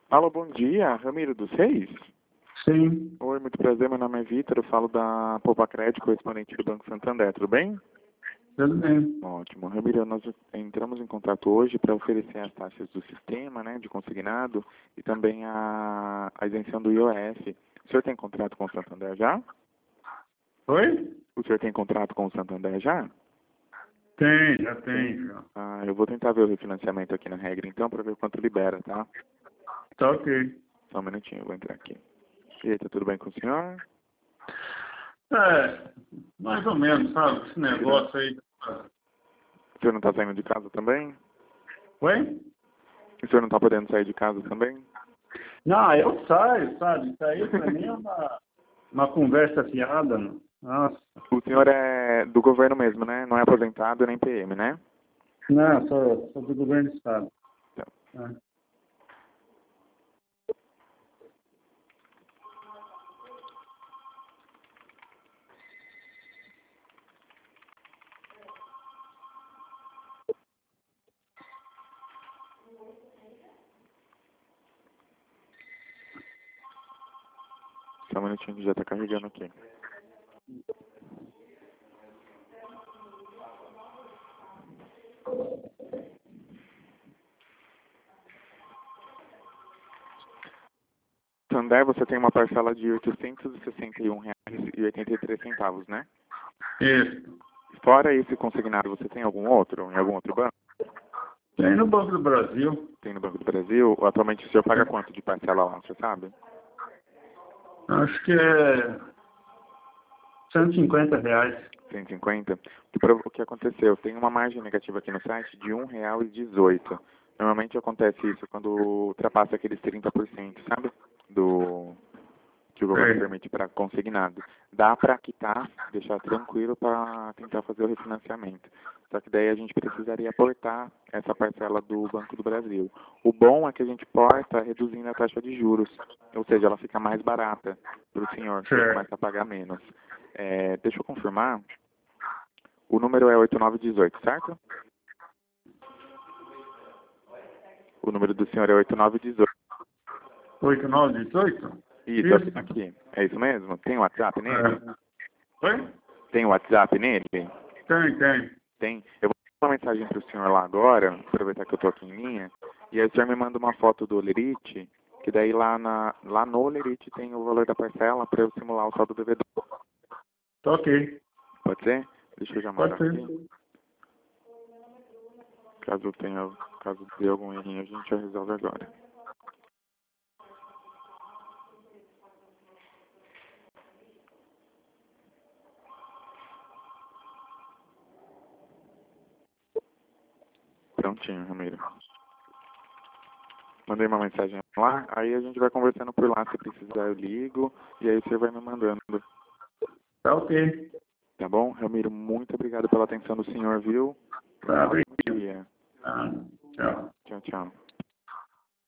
Alô, bom dia, Ramiro dos Reis? Sim, Oi, muito prazer, meu nome é Vitor, eu falo da Poupa Crédito, correspondente do Banco Santander, tudo bem? tudo bem. Ótimo. Ramiro, nós entramos em contato hoje para oferecer as taxas do sistema, né, de consignado e também a isenção do IOF. O senhor tem contrato com o Santander já? Oi? O senhor tem contrato com o Santander já? Já tem, já. Ah, eu vou tentar ver o refinanciamento aqui na regra, então, para ver quanto libera, tá? Tá ok. Só um minutinho, eu vou entrar aqui. Eita, tudo bem com o senhor? Mais ou menos, sabe? Esse negócio aí. O senhor não está saindo de casa também? Oi? O senhor não está podendo sair de casa também? Não, eu saio, sabe? Isso aí pra mim é uma conversa fiada, não. Nossa. O senhor é do governo mesmo, né? Não é aposentado nem PM, né? Não, sou do governo do estado. Então, É. só um minutinho que já está carregando aqui. Santander, você tem uma parcela de R$ 861,83, né? Isso. Fora esse consignado, você tem algum outro, em algum outro banco? Tem no Banco do Brasil. Tem no Banco do Brasil? Atualmente o senhor paga quanto de parcela lá, você sabe? Acho que é R$ 150. 150? O que aconteceu? Tem uma margem negativa aqui no site de R$ 1,18. Normalmente acontece isso quando ultrapassa aqueles 30%, sabe? Que o governo Sei. permite para consignado. Dá para quitar, deixar tranquilo para tentar fazer o refinanciamento. Só que daí a gente precisaria aportar essa parcela do Banco do Brasil. O bom é que a gente porta reduzindo a taxa de juros, ou seja, ela fica mais barata para o senhor Certo. começa a pagar menos. Deixa eu confirmar. O número é 8918, certo? O número do senhor é 8918. 8918? Isso, Isso. aqui. É isso mesmo? Tem WhatsApp nele? Oi? Tem WhatsApp nele? Tem. Tem. Eu vou mandar uma mensagem para o senhor lá agora, aproveitar que eu estou aqui em linha, e aí o senhor me manda uma foto do Lerite, que daí lá no Lerite tem o valor da parcela para eu simular o saldo do devedor. Tá ok. Pode ser? Deixa eu já Pode mandar ser. aqui. Caso dê algum errinho, a gente já resolve agora. Prontinho, Ramiro. Mandei uma mensagem lá, aí a gente vai conversando por lá. Se precisar, eu ligo, e aí você vai me mandando. Tá ok. Tá bom? Ramiro, muito obrigado pela atenção do senhor, viu? Tá Tenha um bem. bom dia. Tá. Tchau. Tchau, tchau.